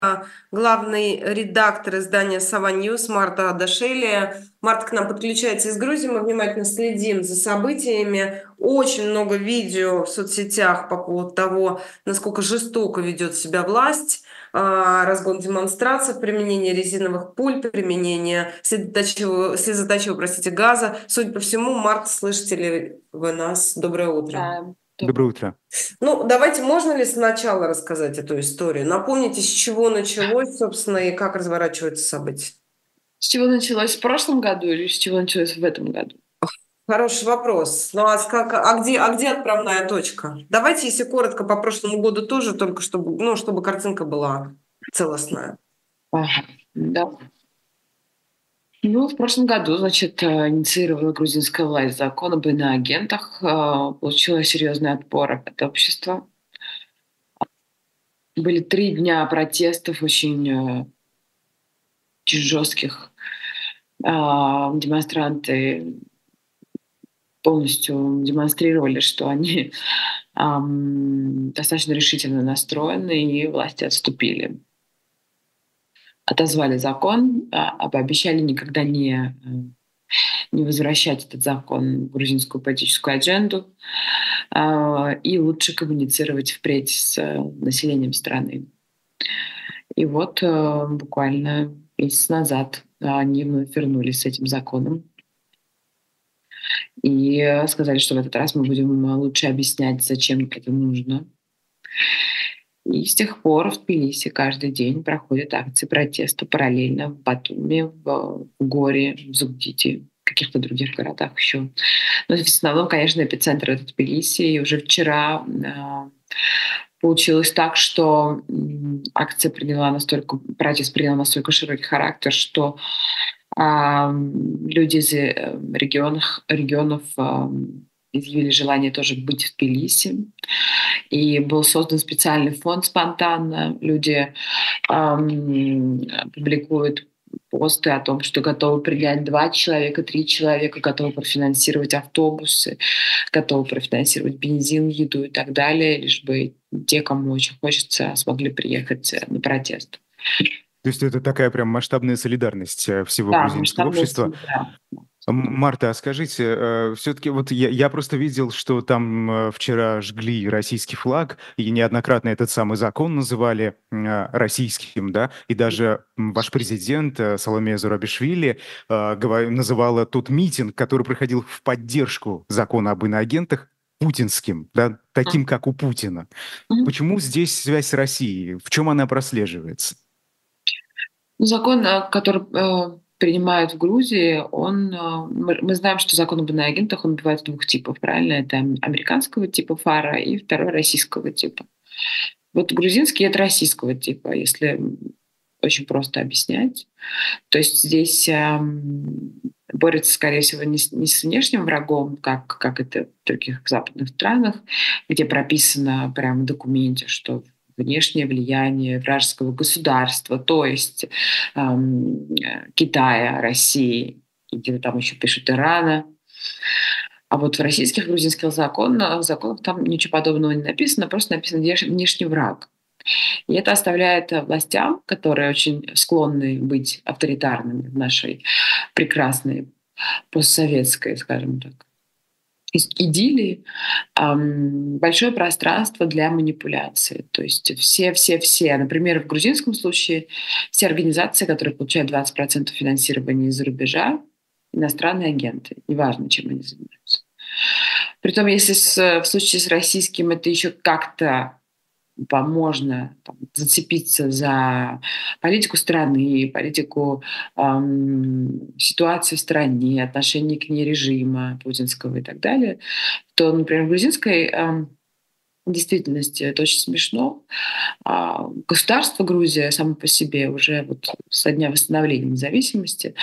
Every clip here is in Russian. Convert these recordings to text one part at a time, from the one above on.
главный редактор издания «Сова Ньюс» Марта Адашели. Марта к нам подключается из Грузии. Мы внимательно следим за событиями. Очень много видео в соцсетях по поводу того, насколько жестоко ведет себя власть. Разгон демонстраций, применение резиновых пуль, применение слезоточивого, газа. Судя по всему, Марта, слышите ли вы нас? Доброе утро. Да, Доброе добрый. утро. Ну, давайте, можно ли сначала рассказать эту историю? Напомните, с чего началось, собственно, и как разворачиваются события. С чего началось в прошлом году или с чего началось в этом году? Хороший вопрос. Ну, а где отправная точка? Давайте, если коротко, по прошлому году тоже, только чтобы, ну, чтобы картинка была целостная. Ага, да. Ну, в прошлом году, значит, инициировала грузинская власть закон об иноагентах, получила серьезный отпор от общества. Были 3 дня протестов очень жестких. Демонстранты полностью демонстрировали, что они достаточно решительно настроены, и власти отступили. Отозвали закон, обещали никогда не возвращать этот закон в грузинскую политическую адженду, и лучше коммуницировать впредь с населением страны. И вот буквально месяц назад они вновь вернулись с этим законом и сказали, что в этот раз мы будем лучше объяснять, зачем это нужно. И с тех пор в Тбилиси каждый день проходят акции протеста параллельно в Батуми, в Горе, в Зугдиде, в каких-то других городах еще. Но в основном, конечно, эпицентр — это Тбилиси. И уже вчера получилось так, что протест принял настолько широкий характер, что люди из регионов изъявили желание тоже быть в Тбилиси. И был создан специальный фонд спонтанно. Люди публикуют посты о том, что готовы принять 2 человека, 3 человека, готовы профинансировать автобусы, готовы профинансировать бензин, еду и так далее, лишь бы те, кому очень хочется, смогли приехать на протест. То есть это такая прям масштабная солидарность всего Да, грузинского масштабная общества. семья. Марта, а скажите, все-таки вот я просто видел, что там вчера жгли российский флаг, и неоднократно этот самый закон называли российским, да, и даже ваш президент Саломе Зурабишвили называла тот митинг, который проходил в поддержку закона об иноагентах, путинским, да, таким, как у Путина. Мгм. Почему здесь связь с Россией? В чем она прослеживается? Ну, закон, который принимают в Грузии, мы знаем, что закон об иноагентах, он бывает 2 типов, правильно? Это американского типа ФАРа и второй российского типа. Вот грузинский — это российского типа, если очень просто объяснять. То есть здесь борется, скорее всего, не с внешним врагом, как это в других западных странах, где прописано прямо в документе, что внешнее влияние вражеского государства, то есть Китая, России, и где-то там еще пишут Ирана. А вот в российских, грузинских законах там ничего подобного не написано, просто написано внешний враг. И это оставляет властям, которые очень склонны быть авторитарными в нашей прекрасной постсоветской, скажем так, идиллии, большое пространство для манипуляции. То есть все, например, в грузинском случае все организации, которые получают 20% финансирования из-за рубежа, иностранные агенты, неважно, чем они занимаются. Притом, если в случае с российским это еще как-то можно там зацепиться за политику страны, политику ситуации в стране, отношение к ней режима путинского и так далее, то, например, в грузинской действительности это очень смешно. Государство Грузия само по себе уже вот со дня восстановления независимости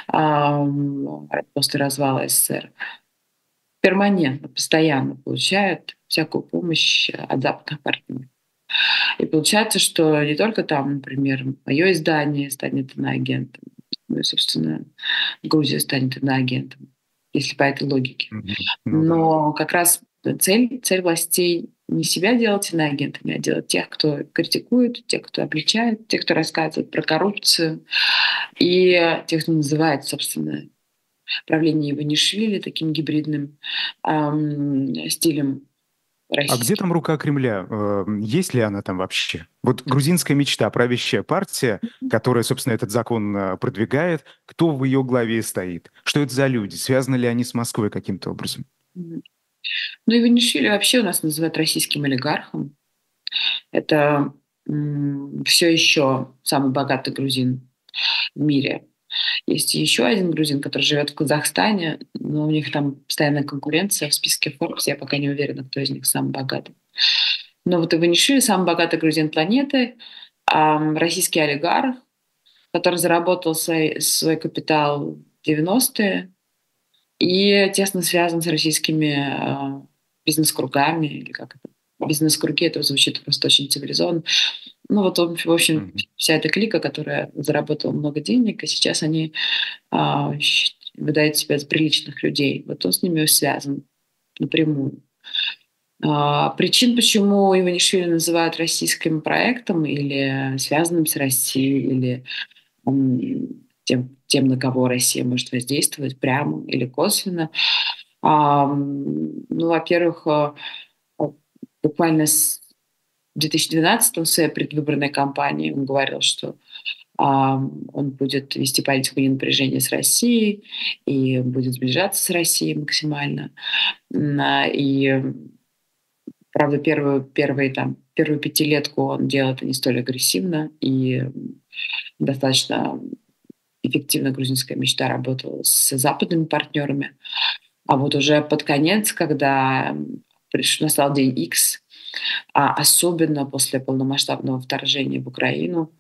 после развала СССР перманентно, постоянно получает всякую помощь от западных партнеров. И получается, что не только там, например, мое издание станет иноагентом, ну и, собственно, Грузия станет иноагентом, если по этой логике. Мгм. Ну да. Но как раз цель властей не себя делать иноагентами, а делать тех, кто критикует, тех, кто обличает, тех, кто рассказывает про коррупцию, и тех, кто называет, собственно, правление Иванишвили таким гибридным стилем А где российским. там рука Кремля? Есть ли она там вообще? Вот грузинская мечта, правящая партия, которая, собственно, этот закон продвигает, кто в ее главе стоит? Что это за люди? Связаны ли они с Москвой каким-то образом? Мгм. Ну, Иванишвили вообще у нас называют российским олигархом. Это все еще самый богатый грузин в мире. Есть еще один грузин, который живет в Казахстане, но у них там постоянная конкуренция в списке Forbes. Я пока не уверена, кто из них самый богатый. Но вот Иванишвили самый богатый грузин планеты, российский олигарх, который заработал свой капитал в 90-е и тесно связан с российскими бизнес-кругами, или как это? Бизнес-круги, это звучит просто очень цивилизованно. Ну вот он, в общем, Мгм. вся эта клика, которая заработала много денег, и сейчас они выдают себя за приличных людей. Вот он с ними связан напрямую. Причин, почему Иванишвили называют российским проектом или связанным с Россией, или тем, на кого Россия может воздействовать прямо или косвенно. Ну, во-первых, буквально с 2012 в своей предвыборной кампании он говорил, что он будет вести политику ненапряжения с Россией и будет сближаться с Россией максимально. И, правда, первую пятилетку он делал это не столь агрессивно и достаточно эффективно грузинская мечта работала с западными партнерами. А вот уже под конец, когда настал день X, особенно после полномасштабного вторжения в Украину,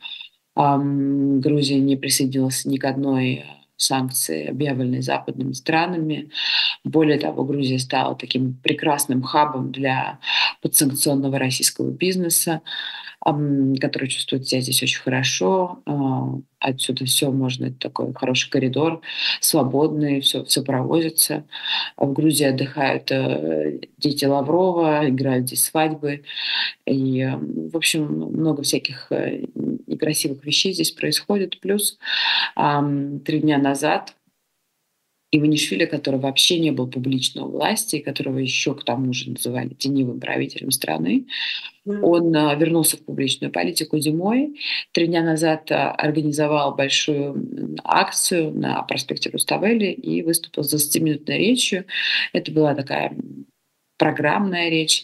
Грузия не присоединилась ни к одной санкции, объявленной западными странами. Более того, Грузия стала таким прекрасным хабом для подсанкционного российского бизнеса, который чувствует себя здесь очень хорошо. Отсюда все можно, это такой хороший коридор, свободный, все провозится. В Грузии отдыхают дети Лаврова, играют здесь свадьбы. И, в общем, много всяких некрасивых вещей здесь происходит. Плюс 3 дня назад Иванишвили, который вообще не был публично у власти, и которого еще к тому же называли теневым правителем страны, он вернулся в публичную политику зимой. 3 дня назад организовал большую акцию на проспекте Руставели и выступил с 20-минутной речью. Это была такая программная речь.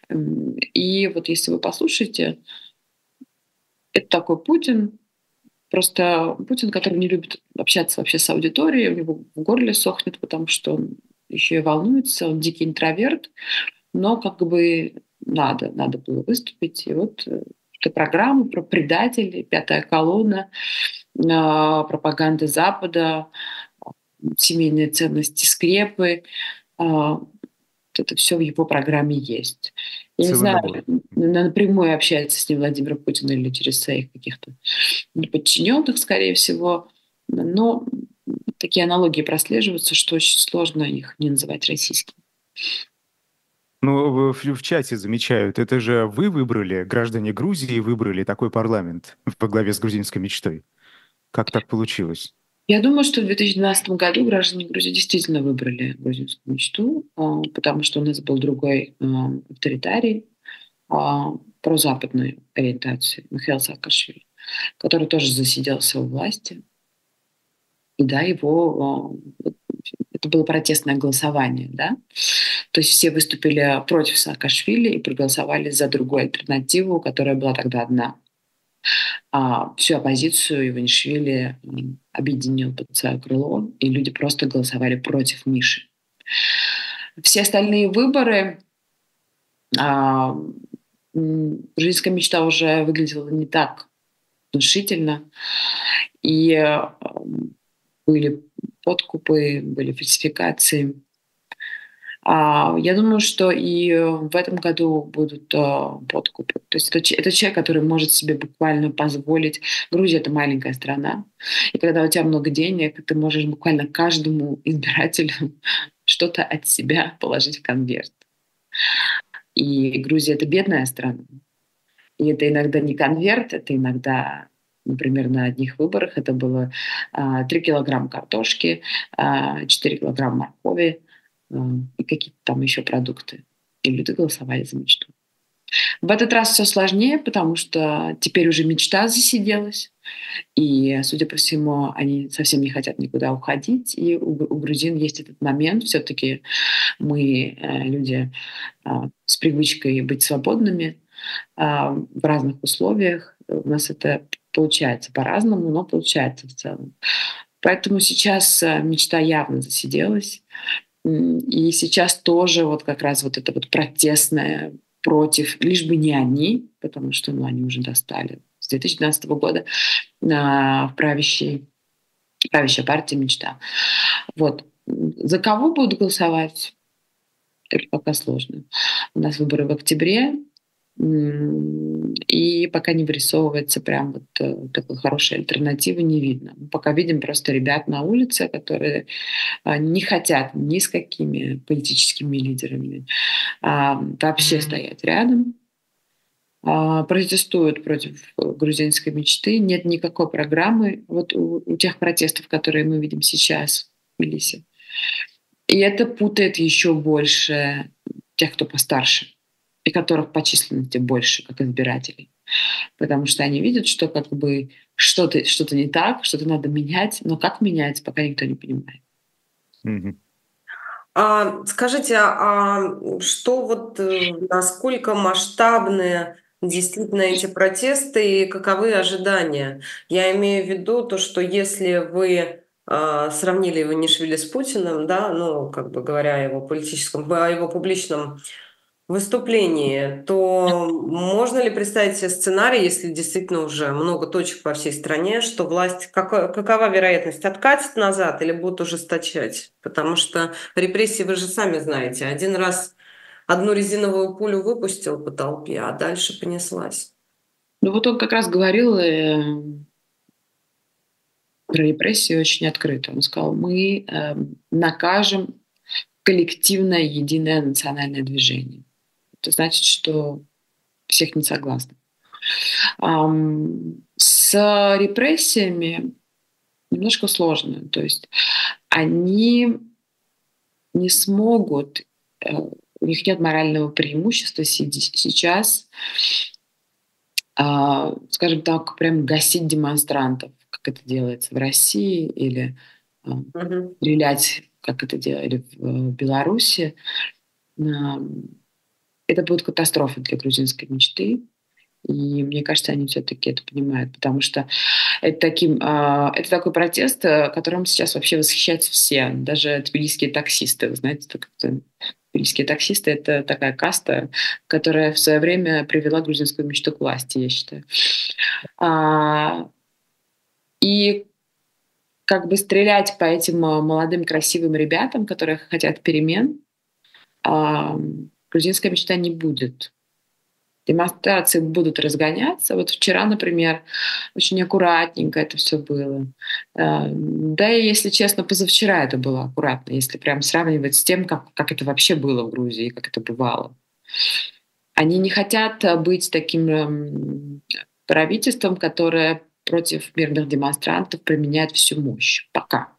И вот если вы послушаете, это такой Путин, просто Путин, который не любит общаться вообще с аудиторией, у него в горле сохнет, потому что он еще и волнуется, он дикий интроверт, но как бы надо было выступить. И вот эта программа про предателей, пятая колонна, пропаганды Запада, семейные ценности, скрепы. Это все в его программе есть. Я не Целый знаю, набор. напрямую общается с ним Владимир Путин или через своих каких-то подчиненных, скорее всего. Но такие аналогии прослеживаются, что очень сложно их не называть российскими. Ну, в чате замечают, это же вы выбрали, граждане Грузии выбрали такой парламент во главе с грузинской мечтой. Как так получилось? Я думаю, что в 2012 году граждане Грузии действительно выбрали грузинскую мечту, потому что у нас был другой авторитарий прозападной ориентации Михаил Саакашвили, который тоже засиделся у власти. И да, это было протестное голосование, да. То есть все выступили против Саакашвили и проголосовали за другую альтернативу, которая была тогда одна. Всю оппозицию Иванишвили объединил под свое крыло, и люди просто голосовали против Миши. Все остальные выборы а, грузинская мечта уже выглядела не так внушительно, и были подкупы, были фальсификации. Я думаю, что и в этом году будут подкупы. То есть это человек, который может себе буквально позволить. Грузия — это маленькая страна, и когда у тебя много денег, ты можешь буквально каждому избирателю что-то от себя положить в конверт. И Грузия — это бедная страна. И это иногда не конверт, это иногда, например, на одних выборах это было 3 килограмма картошки, 4 килограмма моркови и какие-то там еще продукты. И люди голосовали за мечту. В этот раз все сложнее, потому что теперь уже мечта засиделась. И, судя по всему, они совсем не хотят никуда уходить. И у грузин есть этот момент. Все-таки мы люди с привычкой быть свободными в разных условиях. У нас это получается по-разному, но получается в целом. Поэтому сейчас мечта явно засиделась. И сейчас тоже вот как раз вот это вот протестное против, лишь бы не они, потому что они уже достали с 2012 года правящая партия «Мечта». Вот. За кого будут голосовать? Это пока сложно. У нас выборы в октябре, и пока не вырисовывается прям вот такой хорошей альтернативы, не видно. Мы пока видим просто ребят на улице, которые не хотят ни с какими политическими лидерами вообще стоять рядом, протестуют против грузинской мечты. Нет никакой программы вот у тех протестов, которые мы видим сейчас в Тбилиси. И это путает еще больше тех, кто постарше, и которых по численности больше, как избирателей. Потому что они видят, что как бы что-то не так, что-то надо менять, но как менять, пока никто не понимает. Скажите, что вот насколько масштабные действительно эти протесты и каковы ожидания? Я имею в виду то, что если вы сравнили Иванишвили с Путиным, да, ну, как бы говоря о его публичном выступлении, то можно ли представить себе сценарий, если действительно уже много точек по всей стране, что власть, какова вероятность, откатит назад или будет ужесточать? Потому что репрессии, вы же сами знаете, один раз одну резиновую пулю выпустил по толпе, а дальше понеслась. Ну вот он как раз говорил про репрессии очень открыто. Он сказал, мы накажем коллективное единое национальное движение. Это значит, что всех не согласны. С репрессиями немножко сложно. То есть они не смогут, у них нет морального преимущества сейчас, скажем так, прям гасить демонстрантов, как это делается в России, или стрелять, как это делали в Беларуси. Это будет катастрофа для грузинской мечты. И мне кажется, они все-таки это понимают, потому что это такой протест, которым сейчас вообще восхищаются все, даже тбилисские таксисты. Вы знаете, тбилисские таксисты — это такая каста, которая в свое время привела грузинскую мечту к власти, я считаю. И как бы стрелять по этим молодым красивым ребятам, которые хотят перемен, грузинская мечта не будет. Демонстрации будут разгоняться. Вот вчера, например, очень аккуратненько это все было. Да и, если честно, позавчера это было аккуратно, если прям сравнивать с тем, как это вообще было в Грузии, как это бывало. Они не хотят быть таким правительством, которое против мирных демонстрантов применяет всю мощь. Пока.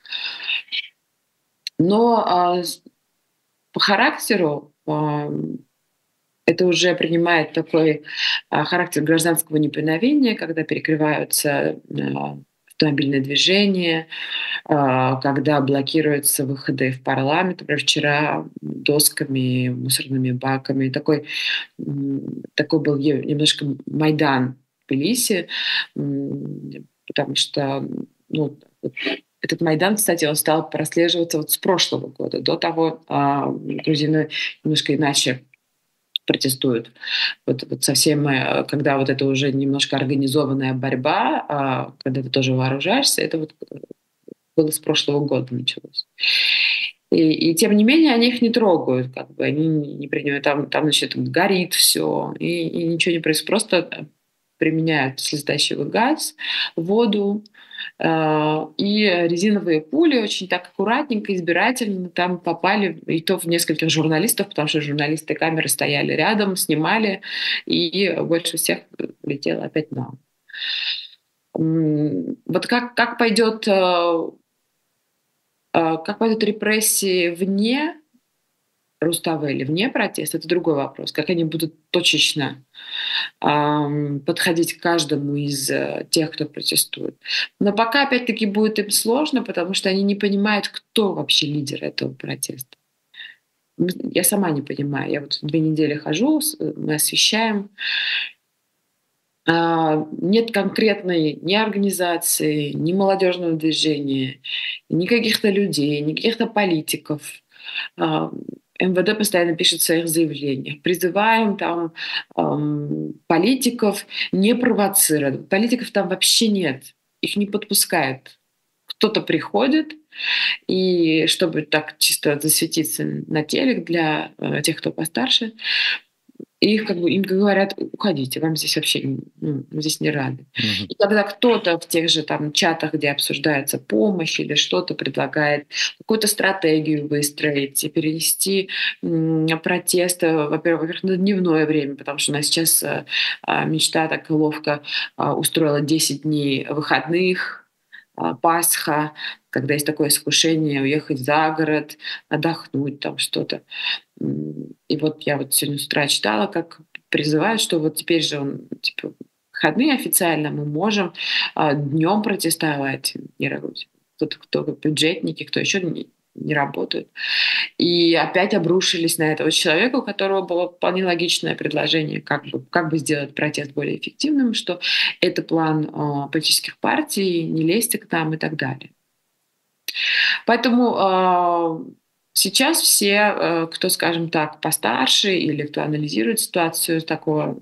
Но по характеру это уже принимает такой характер гражданского неповиновения, когда перекрываются автомобильные движения, когда блокируются выходы в парламент. Например, вчера досками, мусорными баками. Такой был немножко Майдан в Тбилиси, потому что этот Майдан, кстати, он стал прослеживаться вот с прошлого года. До того грузины немножко иначе протестуют. Вот совсем, когда вот это уже немножко организованная борьба, когда ты тоже вооружаешься, это вот было с прошлого года началось. И тем не менее они их не трогают, как бы они не принимают, там значит, горит все, и ничего не происходит. Просто применяют слезоточивый газ, воду, и резиновые пули очень так аккуратненько, избирательно там попали, и то в нескольких журналистов, потому что журналисты камеры стояли рядом, снимали, и больше всех летело опять нам. Вот как пойдет репрессии вне Руставели, вне протеста, это другой вопрос. Как они будут точечно подходить к каждому из тех, кто протестует. Но пока, опять-таки, будет им сложно, потому что они не понимают, кто вообще лидер этого протеста. Я сама не понимаю. Я вот 2 недели хожу, мы освещаем. Нет конкретной ни организации, ни молодежного движения, ни каких-то людей, ни каких-то политиков. МВД постоянно пишет в своих заявлениях. Призываем там политиков не провоцировать. Политиков там вообще нет. Их не подпускают. Кто-то приходит, и чтобы так чисто засветиться на телек для тех, кто постарше, их им говорят: уходите, вам здесь вообще здесь не рады. И когда кто-то в тех же там чатах, где обсуждается помощь или что-то, предлагает какую-то стратегию выстроить и перенести протест, во-первых, на дневное время, потому что у нас сейчас мечта так ловко устроила 10 дней выходных, Пасха, когда есть такое искушение уехать за город, отдохнуть, там что-то. И вот я вот сегодня с утра читала, как призывают, что вот теперь же типа, выходные официально мы можем днем протестовать, не работать. Кто бюджетники, кто еще не работают. И опять обрушились на этого человека, у которого было вполне логичное предложение, как бы сделать протест более эффективным, что это план политических партий, не лезьте к нам и так далее. Поэтому сейчас все, кто, скажем так, постарше или кто анализирует ситуацию такого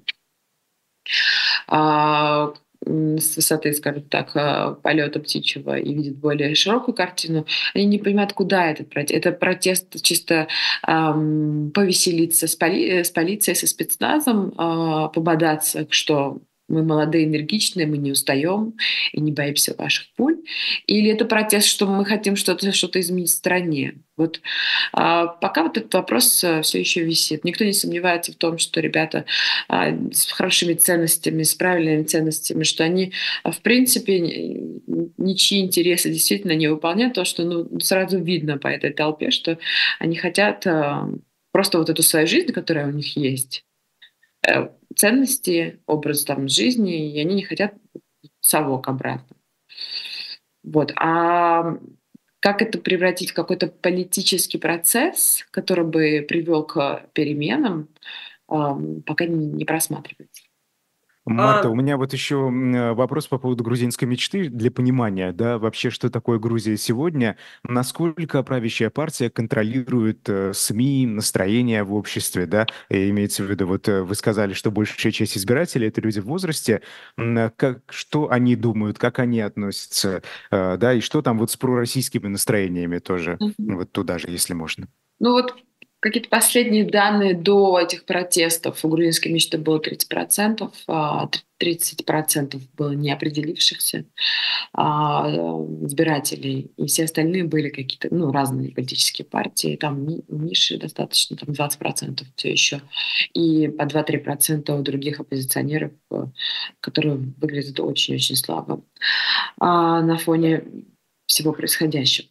с высоты, скажем так, полета птичьего и видит более широкую картину, они не понимают, куда этот протест. Это протест чисто повеселиться с полицией, со спецназом, пободаться, что мы молодые, энергичные, мы не устаем и не боимся ваших пуль. Или это протест, что мы хотим что-то изменить в стране. Вот пока вот этот вопрос все еще висит. Никто не сомневается в том, что ребята с хорошими ценностями, с правильными ценностями, что они, в принципе, ничьи интересы действительно не выполняют, то, что сразу видно по этой толпе, что они хотят просто вот эту свою жизнь, которая у них есть, ценности, образ там жизни, и они не хотят совок обратно. Вот. А как это превратить в какой-то политический процесс, который бы привел к переменам, пока не просматривается. Марта, у меня вот еще вопрос по поводу грузинской мечты для понимания, да, вообще, что такое Грузия сегодня, насколько правящая партия контролирует СМИ, настроение в обществе, да, и имеется в виду, вот вы сказали, что большая часть избирателей — это люди в возрасте, что они думают, как они относятся, да, и что там вот с пророссийскими настроениями тоже, вот туда же, если можно. Ну вот какие-то последние данные до этих протестов. У грузинской мечты было 30%, 30% было неопределившихся избирателей, и все остальные были какие-то разные политические партии. Там ниши достаточно, там 20% все еще. И по 2-3% у других оппозиционеров, которые выглядят очень-очень слабо на фоне всего происходящего.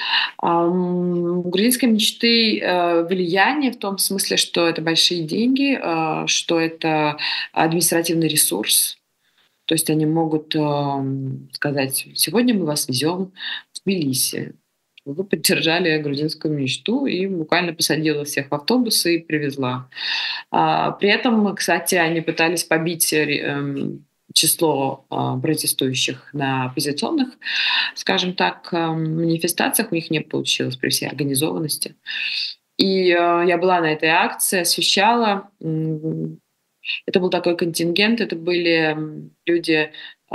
У грузинской мечты влияние в том смысле, что это большие деньги, что это административный ресурс. То есть они могут сказать: сегодня мы вас везем в Тбилиси. Вы поддержали грузинскую мечту, и буквально посадила всех в автобусы и привезла. При этом, кстати, они пытались побить число протестующих на оппозиционных, скажем так, манифестациях. У них не получилось при всей организованности. И я была на этой акции, освещала. Это был такой контингент, это были люди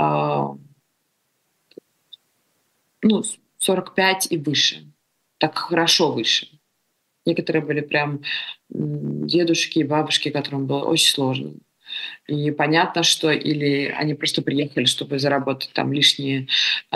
45 и выше, так хорошо выше. Некоторые были прям дедушки и бабушки, которым было очень сложно. И понятно, что или они просто приехали, чтобы заработать там лишние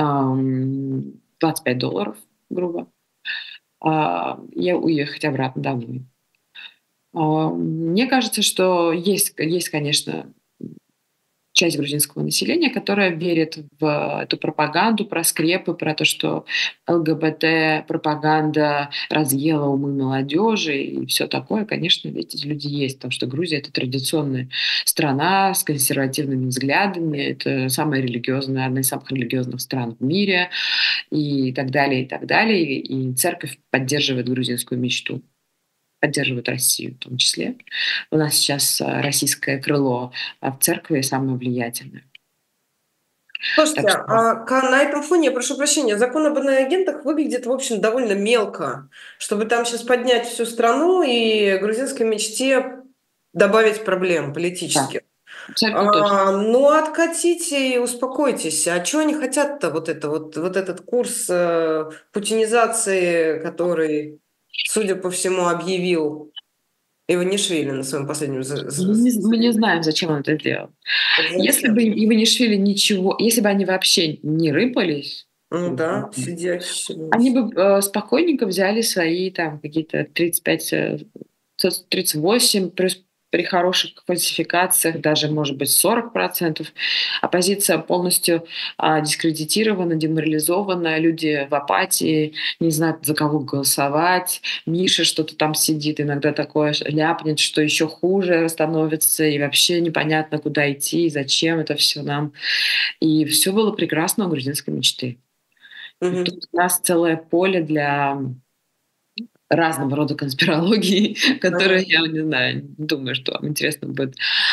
$25, грубо, и уехать обратно домой. Мне кажется, что есть, конечно, часть грузинского населения, которая верит в эту пропаганду про скрепы, про то, что ЛГБТ-пропаганда разъела умы молодежи и все такое. Конечно, эти люди есть, потому что Грузия — это традиционная страна с консервативными взглядами, это самая религиозная, одна из самых религиозных стран в мире и так далее, и так далее. И церковь поддерживает грузинскую мечту, поддерживают Россию в том числе. У нас сейчас российское крыло в церкви самое влиятельное. Слушайте, Так что, на этом фоне, я прошу прощения, закон об иноагентах выглядит, в общем, довольно мелко, чтобы там сейчас поднять всю страну и грузинской мечте добавить проблем да, политических. абсолютно точно. Ну, откатите и успокойтесь. А что они хотят-то, вот этот курс путинизации, который, судя по всему, объявил Иванишвили на своем последнем Мы не знаем, зачем он это сделал. Если бы Зачем? Иванишвили ничего, если бы они вообще не рыпались, Ну да, сидячие. они бы спокойненько взяли свои там какие-то 35, 38, при хороших фальсификациях даже, может быть, 40%. Оппозиция полностью дискредитирована, деморализована, люди в апатии, не знают, за кого голосовать. Миша что-то там сидит, иногда такое ляпнет, что еще хуже становится, и вообще непонятно, куда идти, и зачем это все нам. И все было прекрасно у грузинской мечты. И Мгм. тут у нас целое поле для разного рода конспирологии, которые, Ага. я не знаю, не думаю, что вам интересно будет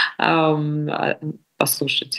послушать.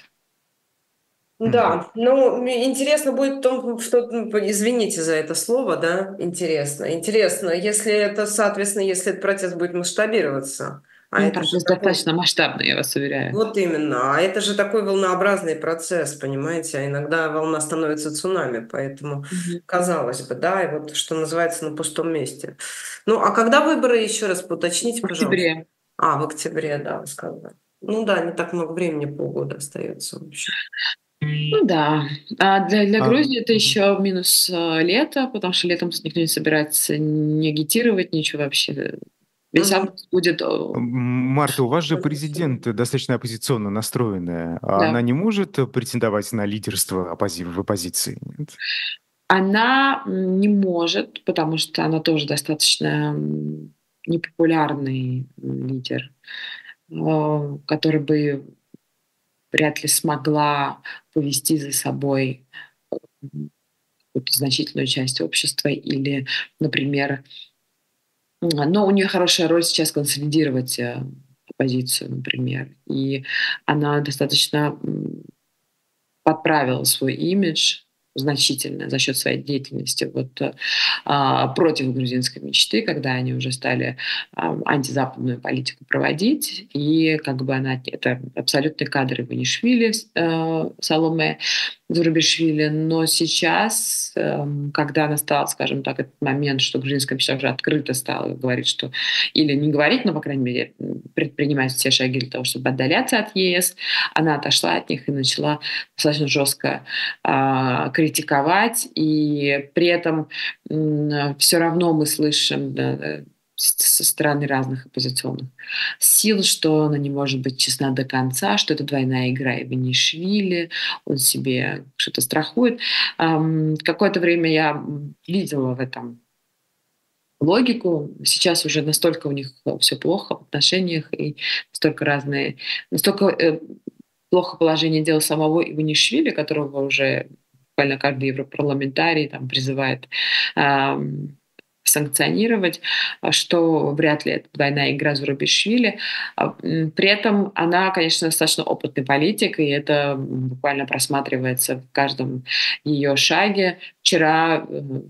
Мгм. Да, ну, интересно будет в том, что, извините за это слово, да, интересно, если это, соответственно, если этот процесс будет масштабироваться, а Ну, это же процесс такой, достаточно масштабный, я вас уверяю. вот именно, а это же такой волнообразный процесс, понимаете, а иногда волна становится цунами, поэтому, Мгм. казалось бы, да, и вот, что называется, на пустом месте. Ну, а когда выборы, еще раз уточните, В пожалуйста. октябре. В октябре, да, вы сказали. Ну да, не так много времени, полгода остается, в общем. Ну да. А для А, Грузии это мгм. еще минус лето, потому что летом никто не собирается не агитировать, ничего вообще. Весь Мгм. август будет... Марта, у вас же президент достаточно оппозиционно настроенная. А она Да. не может претендовать на лидерство в оппозиции? Нет? Она не может, потому что она тоже достаточно непопулярный лидер, который бы вряд ли смогла повести за собой какую-то значительную часть общества или, например, но у нее хорошая роль сейчас консолидировать оппозицию, например, и она достаточно подправила свой имидж значительно за счет своей деятельности против грузинской мечты, когда они уже стали антизападную политику проводить, и как бы это абсолютный кадр Иванишвили, Саломе Зурабишвили, но сейчас, когда настал, скажем так, этот момент, что грузинская мечта уже открыто стала говорить, что или не говорить, но, по крайней мере, предпринимать все шаги для того, чтобы отдаляться от ЕС, она отошла от них и начала достаточно жестко критиковать, и при этом все равно мы слышим со стороны разных оппозиционных сил, что она не может быть честна до конца, что это двойная игра Иванишвили, он себе что-то страхует. Какое-то время я видела в этом логику. Сейчас уже настолько у них все плохо в отношениях и настолько плохо положение дел самого Иванишвили, которого уже буквально каждый европарламентарий там призывает санкционировать, что вряд ли это двойная игра Зурабишвили. При этом она, конечно, достаточно опытный политик, и это буквально просматривается в каждом ее шаге. Вчера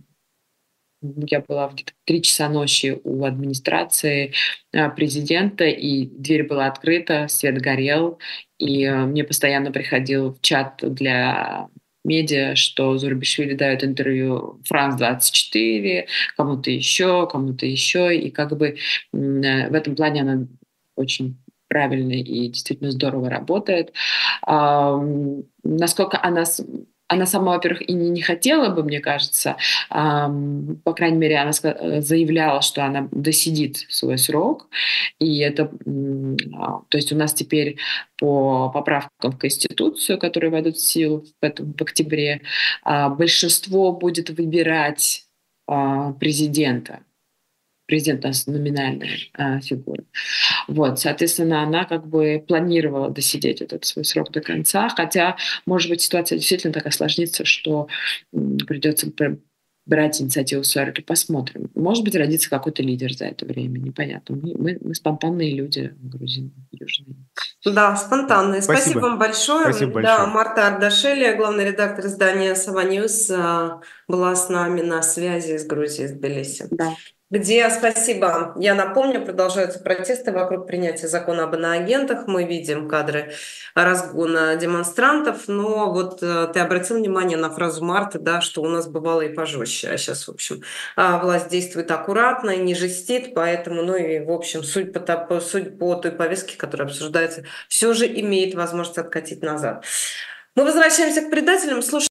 я была где-то в 3 часа ночи у администрации президента, и дверь была открыта, свет горел, и мне постоянно приходил в чат для медиа, что Зурабишвили дает интервью Франс-24, кому-то еще, и как бы в этом плане она очень правильный и действительно здорово работает. Насколько она сама, во-первых, и не хотела бы, мне кажется, по крайней мере, она заявляла, что она досидит свой срок, и это, то есть у нас теперь по поправкам в Конституцию, которые войдут в силу в октябре, большинство будет выбирать президента. Президент у нас номинальная фигура. Вот, соответственно, она как бы планировала досидеть этот свой срок до конца, хотя, может быть, ситуация действительно так осложнится, что придется брать инициативу в свои руки. Посмотрим. Может быть, родится какой-то лидер за это время, непонятно. Мы спонтанные люди, грузины, южные. Да, спонтанные. Спасибо вам большое. Спасибо Да, большое. Марта Ардашели, главный редактор издания «Сава Ньюс», была с нами на связи из Грузии, из Тбилиси. Да. Где, спасибо, я напомню, продолжаются протесты вокруг принятия закона об иноагентах. Мы видим кадры разгона демонстрантов, но вот ты обратил внимание на фразу Марты, да, что у нас бывало и пожестче, а сейчас, в общем, власть действует аккуратно и не жестит, поэтому, ну и, в общем, суть по той повестке, которая обсуждается, все же имеет возможность откатить назад. Мы возвращаемся к предателям. Слушай,